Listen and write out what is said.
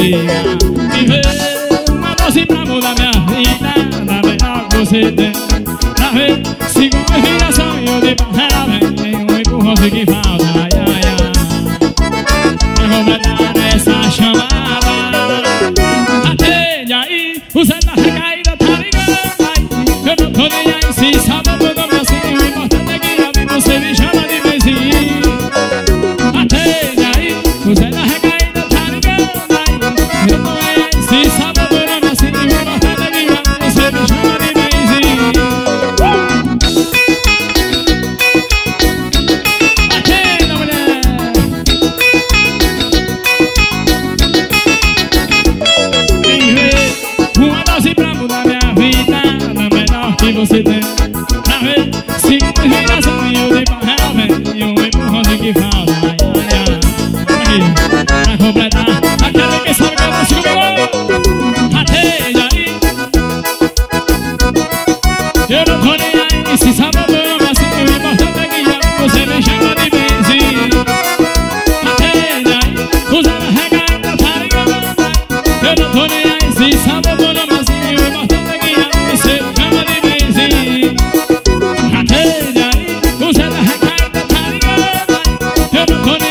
benzinha. Me vê uma dose pra mudar minha vida, na melhor que você tem. Pra ver se com a inspiração eu de barreira vem um empurrãozinho que falta, ai, ai, ai. Eu vou completar essa chamada. Atende aí, o Zé da recaída tá ligando, ai. Eu não tô nem aí se sabe meu nome assim. O importante é que a mim você me chama de benzinho. Atende aí, o Zé da recaída tá ligando, ai. Eu não tô nem aí se sabe meu nome assim. O importante é que a mim você me chama de benzinho. Atende, mulher. Uma dose pra mudar minha vida, na melhor que você tem. Pra ver se com inspiração eu de barreira vem um empurrãozinho que falta, ai, ai, ai. Aqui, pra completar, aquele que sabe que eu faço comigo. Atende aí. Eu não tô nem aí se sabe o meu nome assim. O importante é que você me chama de benzinho. Atende aí, o Zé da recaída tá ligando. Eu não tô nem aí se sabe o meu nome assim. O importante é que você me chama de benzinho. Atende aí, o Zé da recaída tá ligando. Eu não tô nem